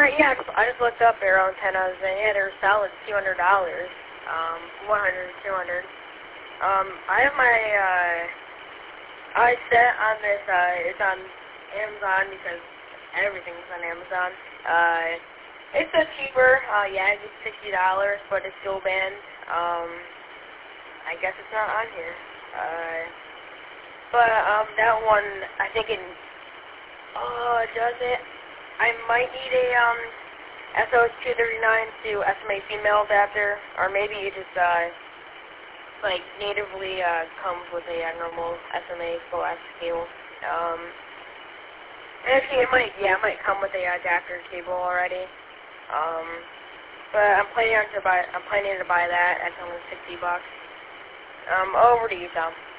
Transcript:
Alright, yeah, I just looked up Arrow antennas, and yeah, they're solid $200, 100, 200. I have my, I set on this, it's on Amazon because everything's on Amazon. It's a cheaper, yeah, it's $60, but it's dual band. I guess it's not on here. But that one, I think it, does it? I might need a, SOS-239 to SMA female adapter, or maybe it just, like, natively, comes with a normal SMA coax cable. Actually, it might come with a adapter cable already. But I'm planning to buy that at only $60. Over to you, Tom.